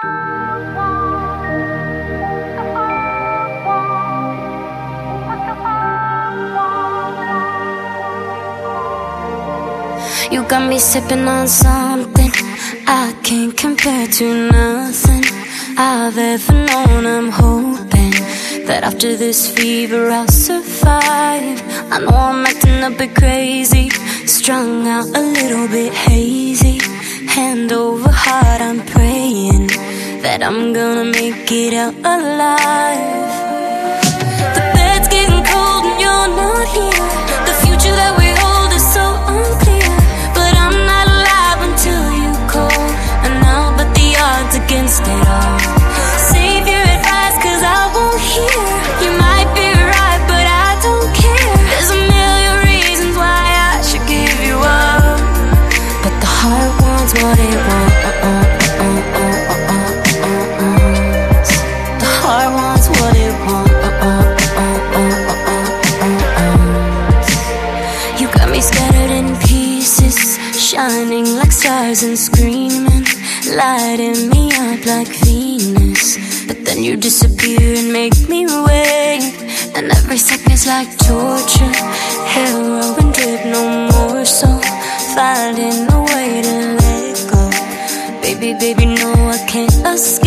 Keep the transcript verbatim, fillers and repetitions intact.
You got me sipping on something I can't compare to nothing I've ever known. I'm hoping that after this fever I'll survive. I know I'm acting a bit crazy, strung out a little bit hazy. Hand over heart, I'm praying that I'm gonna make it out alive. The bed's getting cold and you're not here. The future that we hold is so unclear, but I'm not alive until you call, and I'll bet the odds against it all. Save your advice, cause I won't hear. You might be right, but I don't care. There's a million reasons why I should give you up, but the heart wants what it wants. The heart wants what it wants. You got me scattered in pieces, shining like stars and screaming, lighting me up like Venus. But then you disappear and make me wait, and every second's like torture. Heroin drip, no more, so finding a way to let go. Baby, baby, no, I can't escape.